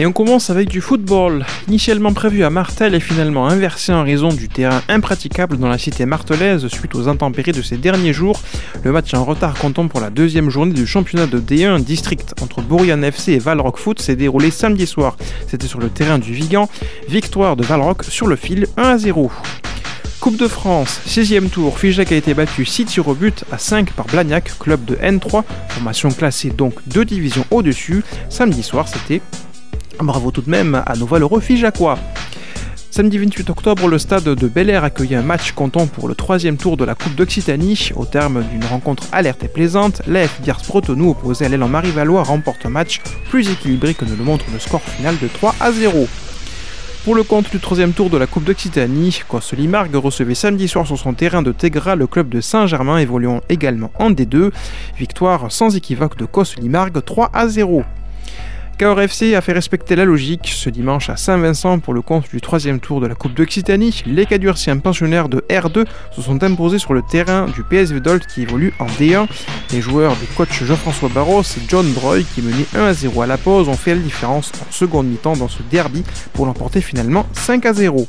Et on commence avec du football. Initialement prévu à Martel et finalement inversé en raison du terrain impraticable dans la cité martelaise suite aux intempéries de ces derniers jours. Le match en retard comptant pour la deuxième journée du championnat de D1 district entre Bourriane FC et Valrock Foot s'est déroulé samedi soir. C'était sur le terrain du Vigan. Victoire de Valrock sur le fil 1-0. Coupe de France, 6e tour, Figeac a été battu 6 tirs au but à 5 par Blagnac, club de N3, formation classée donc 2 divisions au-dessus. Samedi soir, c'était bravo tout de même à nos valeureux Figeacois. Samedi 28 octobre, le stade de Bel-Air accueillait un match comptant pour le 3e tour de la Coupe d'Occitanie. Au terme d'une rencontre alerte et plaisante, l'AF Biars-Bretonneau opposé à l'élan Marie-Valois remporte un match plus équilibré que ne le montre le score final de 3-0. Pour le compte du 3e tour de la Coupe d'Occitanie, Cosses-Limargue recevait samedi soir sur son terrain de Tégra le club de Saint-Germain évoluant également en D2. Victoire sans équivoque de Cosses-Limargue 3-0. Cahors FC a fait respecter la logique ce dimanche à Saint-Vincent pour le compte du 3e tour de la Coupe d'Occitanie. Les Cadurciens pensionnaires de R2 se sont imposés sur le terrain du PSV Dolt qui évolue en D1. Les joueurs des coachs Jean-François Barros et John Breuil qui menaient 1-0 à la pause ont fait la différence en seconde mi-temps dans ce derby pour l'emporter finalement 5-0.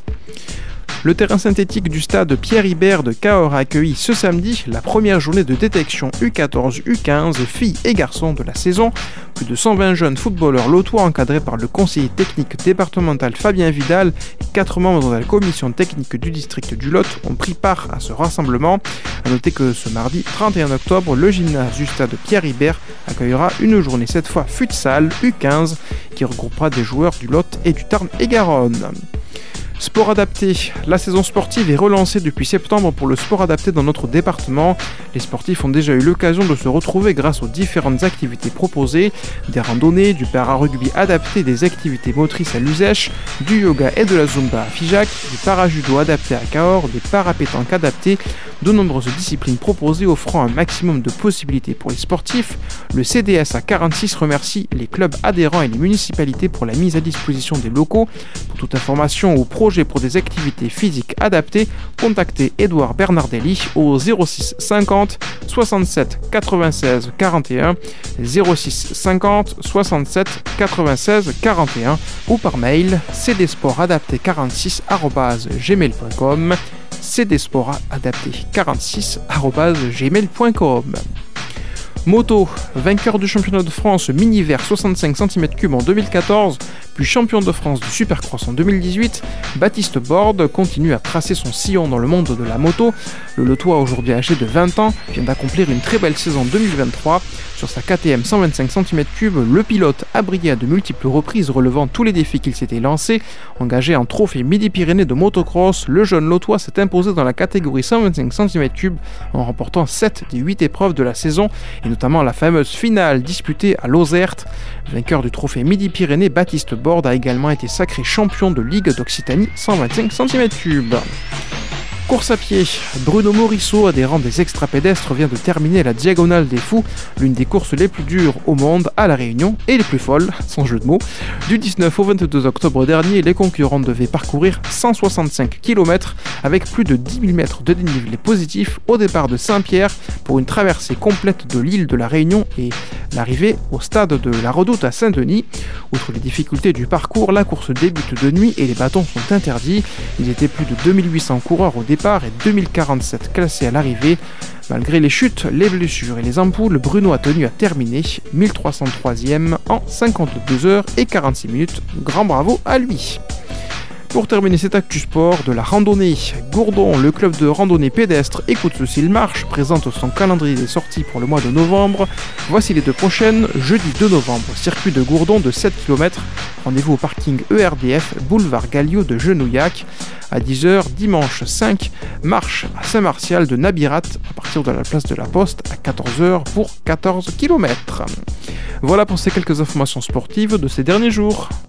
Le terrain synthétique du stade Pierre Ibert de Cahors a accueilli ce samedi la première journée de détection U14-U15 filles et garçons de la saison. Plus de 120 jeunes footballeurs lotois encadrés par le conseiller technique départemental Fabien Vidal et 4 membres de la commission technique du district du Lot ont pris part à ce rassemblement. A noter que ce mardi 31 octobre, le gymnase du stade Pierre Ibert accueillera une journée cette fois futsal U15 qui regroupera des joueurs du Lot et du Tarn-et-Garonne. Sport adapté. La saison sportive est relancée depuis septembre pour le sport adapté dans notre département. Les sportifs ont déjà eu l'occasion de se retrouver grâce aux différentes activités proposées, des randonnées, du para-rugby adapté, des activités motrices à l'Uzèche, du yoga et de la zumba à Figeac, du para-judo adapté à Cahors, des para-pétanques adaptés, de nombreuses disciplines proposées offrant un maximum de possibilités pour les sportifs. Le CDS à 46 remercie les clubs adhérents et les municipalités pour la mise à disposition des locaux. Pour toute information ou projet pour des activités physiques adaptées, contactez Édouard Bernardelli au 06 50 67 96 41, 06 50 67 96 41 ou par mail cdsportadapté46@gmail.com, cdsportadapté46@gmail.com. Moto, vainqueur du championnat de France mini-vert 65 cm3 en 2014, puis champion de France du Supercross en 2018, Baptiste Borde continue à tracer son sillon dans le monde de la moto. Le Lotois, aujourd'hui âgé de 20 ans, vient d'accomplir une très belle saison 2023. Sur sa KTM 125 cm3, le pilote a brillé à de multiples reprises, relevant tous les défis qu'il s'était lancés. Engagé en trophée Midi-Pyrénées de motocross, le jeune Lotois s'est imposé dans la catégorie 125 cm3 en remportant 7 des 8 épreuves de la saison, et notamment la fameuse finale disputée à Lozerte. Vainqueur du trophée Midi-Pyrénées, Baptiste Borde a également été sacré champion de Ligue d'Occitanie 125 cm3. Course à pied, Bruno Morisseau, adhérent des extra-pédestres, vient de terminer la Diagonale des Fous, l'une des courses les plus dures au monde à La Réunion et les plus folles, sans jeu de mots. Du 19 au 22 octobre dernier, les concurrents devaient parcourir 165 km avec plus de 10 000 mètres de dénivelé positif au départ de Saint-Pierre pour une traversée complète de l'île de La Réunion et l'arrivée au stade de la Redoute à Saint-Denis. Outre les difficultés du parcours, la course débute de nuit et les bâtons sont interdits. Il était plus de 2800 coureurs au départ et 2047 classés à l'arrivée. Malgré les chutes, les blessures et les ampoules, Bruno a tenu à terminer 1303e en 52 heures et 46 minutes. Grand bravo à lui. Pour terminer cet actu sport, de la randonnée, Gourdon, le club de randonnée pédestre Écoute ceci il marche, présente son calendrier des sorties pour le mois de novembre. Voici les deux prochaines. Jeudi 2 novembre, circuit de Gourdon de 7 km. Rendez-vous au parking ERDF, boulevard Galliot de Genouillac. À 10h, dimanche 5, marche à Saint-Martial de Nabirat, à partir de la place de la Poste, à 14h pour 14 km. Voilà pour ces quelques informations sportives de ces derniers jours.